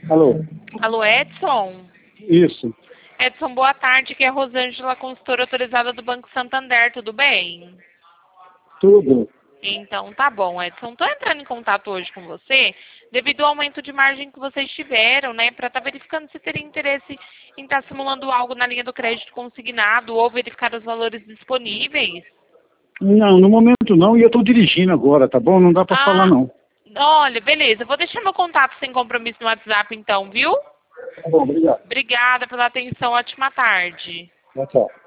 Alô? Alô, Edson? Isso. Edson, boa tarde, que é a Rosângela, consultora autorizada do Banco Santander, tudo bem? Tudo. Então, tá bom, Edson. Estou entrando em contato hoje com você devido ao aumento de margem que vocês tiveram, né? Para estar verificando se teria interesse em estar simulando algo na linha do crédito consignado ou verificar os valores disponíveis. Não, no momento não, e eu estou dirigindo agora, tá bom? Não dá para falar Ah, não. olha, beleza. Eu vou deixar meu contato sem compromisso no WhatsApp, então, viu? Tá bom, obrigado. Obrigada pela atenção. Ótima tarde. Tchau, tchau.